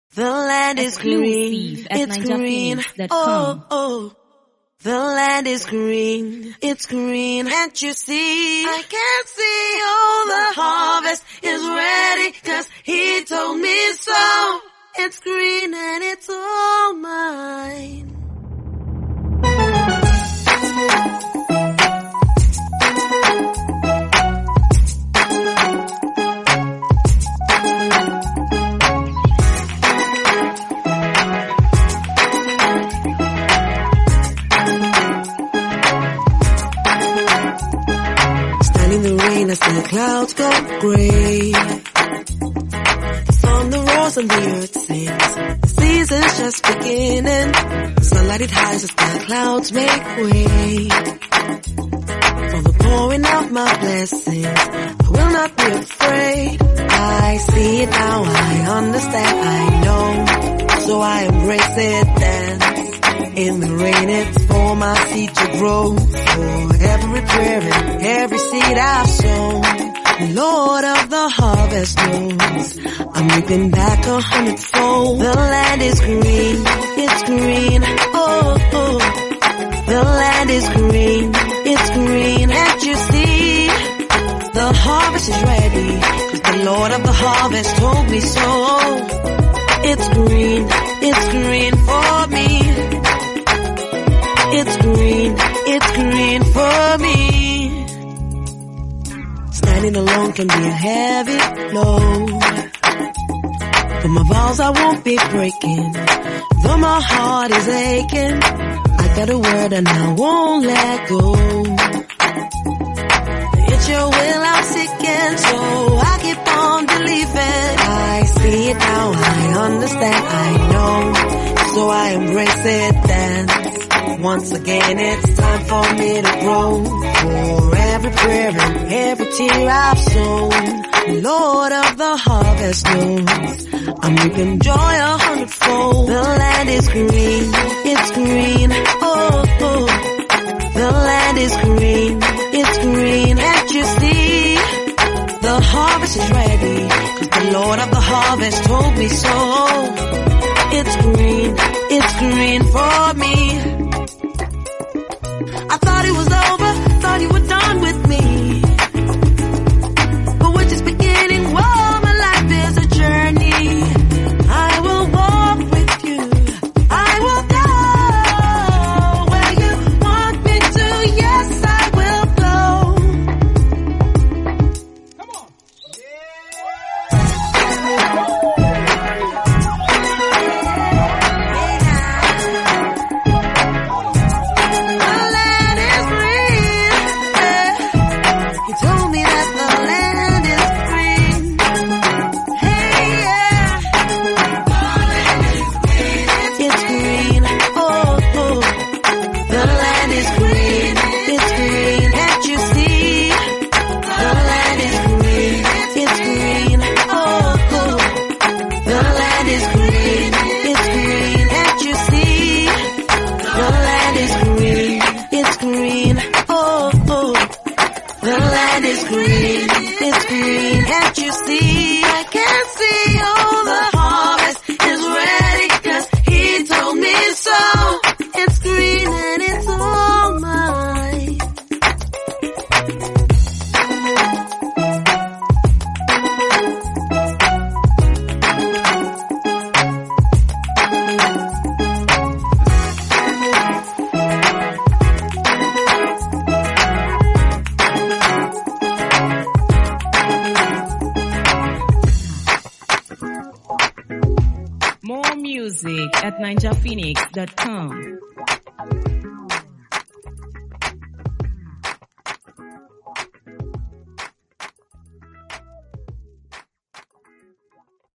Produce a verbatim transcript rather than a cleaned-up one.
The land is green, it's green, oh, oh. The land is green, it's green, can't you see? I can't see, oh, the harvest is ready, 'cause he told me so. It's green and it's all mine. In the rain as the clouds go gray, the thunder roars and the earth sings. The season's just beginning. Sunlight it hides as the clouds make way for the pouring of my blessings. I will not be afraid. I see it now, I understand, I know, so I embrace it. Dance in the rain, it's for my seed to grow. For every prayer and every seed I've sown, the Lord of the harvest knows I'm reaping back a hundredfold. The land is green, it's green, oh, oh. The land is green, it's green, can't you see? The harvest is ready, 'cause the Lord of the harvest told me so. It's green, it's green for me. It's green, it's green for me. Standing alone can be a heavy load, but my vows I won't be breaking. Though my heart is aching, I got a word and I won't let go. It's your will I'm seeking, so I keep on believing. I see it now, I understand, I know, so I embrace it then. Once again, it's time for me to grow. For every prayer and every tear I've sown, Lord of the harvest knows I'm reaping joy a hundredfold. The land is green, it's green, oh, oh. The land is green, it's green, can't you see? The harvest is ready, 'cause the Lord of the harvest told me so. It's green, it's green for me. I thought it was over, thought you were done with me, but we're just beginning. Whoa, my life is a journey. I will walk with you, I will go where you want me to. Yes, I will go. Come on. More music at ninja phoenix dot com.